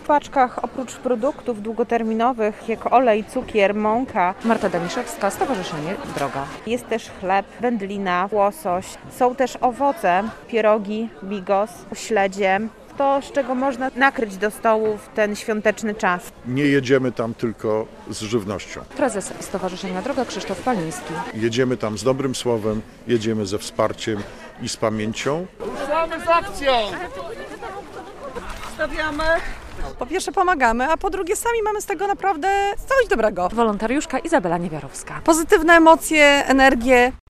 paczkach oprócz produktów długoterminowych jak olej, cukier, mąka Marta Daniszewska, Stowarzyszenie Droga. jest też chleb, wędlina, łosoś. Są też owoce, pierogi, bigos, śledzie. To, z czego można nakryć do stołu w ten świąteczny czas. Nie jedziemy tam tylko z żywnością. Prezes Stowarzyszenia Droga Krzysztof Paliński. Jedziemy tam z dobrym słowem, jedziemy ze wsparciem i z pamięcią. Ruszamy z akcją! Stawiamy. Po pierwsze pomagamy, a po drugie sami mamy z tego naprawdę coś dobrego. Wolontariuszka Izabela Niewiarowska. Pozytywne emocje, energię.